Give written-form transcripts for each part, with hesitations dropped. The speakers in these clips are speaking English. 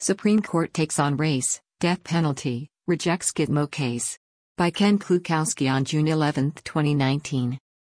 Supreme Court takes on race, death penalty, rejects Gitmo case. By Ken Klukowski on June 11, 2019.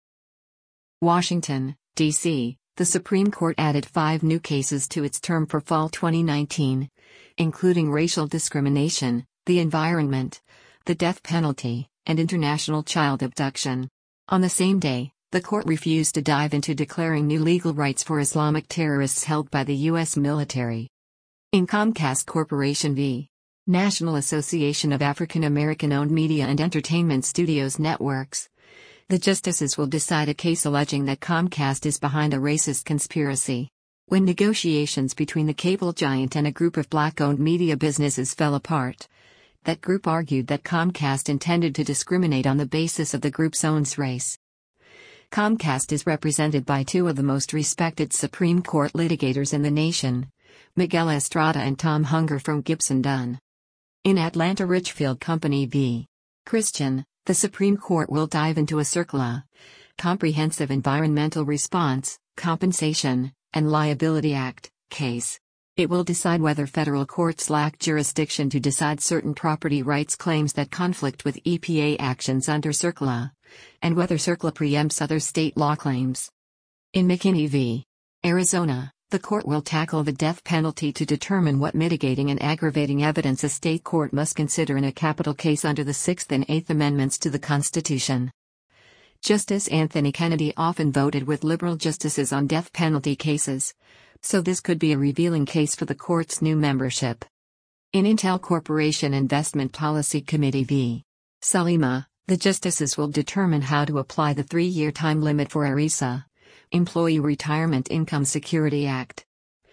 Washington, D.C., the Supreme Court added 5 new cases to its term for fall 2019, including racial discrimination, the environment, the death penalty, and international child abduction. On the same day, the court refused to dive into declaring new legal rights for Islamic terrorists held by the U.S. military. In Comcast Corporation v. National Association of African American-Owned Media and Entertainment Studios Networks, the justices will decide a case alleging that Comcast is behind a racist conspiracy. When negotiations between the cable giant and a group of black-owned media businesses fell apart, that group argued that Comcast intended to discriminate on the basis of the group's own race. Comcast is represented by 2 of the most respected Supreme Court litigators in the nation, Miguel Estrada and Tom Hunger from Gibson Dunn. In Atlanta Richfield Company v. Christian, the Supreme Court will dive into a CERCLA, Comprehensive Environmental Response, Compensation, and Liability Act, case. It will decide whether federal courts lack jurisdiction to decide certain property rights claims that conflict with EPA actions under CERCLA, and whether CERCLA preempts other state law claims. In McKinney v. Arizona, the court will tackle the death penalty to determine what mitigating and aggravating evidence a state court must consider in a capital case under the 6th and 8th Amendments to the Constitution. Justice Anthony Kennedy often voted with liberal justices on death penalty cases, so this could be a revealing case for the court's new membership. In Intel Corporation Investment Policy Committee v. Salima, the justices will determine how to apply the 3-year time limit for ERISA, Employee Retirement Income Security Act.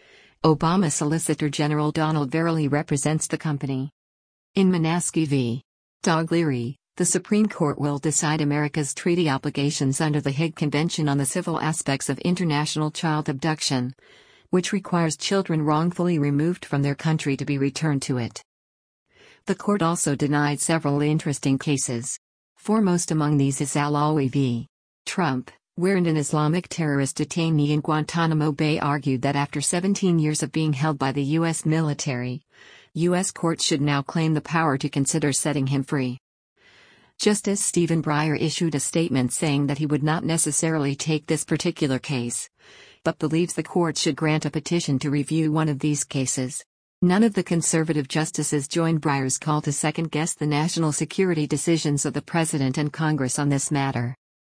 Obama Solicitor General Donald Verrilli represents the company. In Manaski v. Doglieri, the Supreme Court will decide America's treaty obligations under the Hague Convention on the Civil Aspects of International Child Abduction, which requires children wrongfully removed from their country to be returned to it. The court also denied several interesting cases. Foremost among these is Alawi v. Trump, wherein an Islamic terrorist detainee in Guantanamo Bay argued that after 17 years of being held by the U.S. military, U.S. courts should now claim the power to consider setting him free. Justice Stephen Breyer issued a statement saying that he would not necessarily take this particular case, but believes the court should grant a petition to review one of these cases. None of the conservative justices joined Breyer's call to second-guess the national security decisions of the President and Congress on this matter.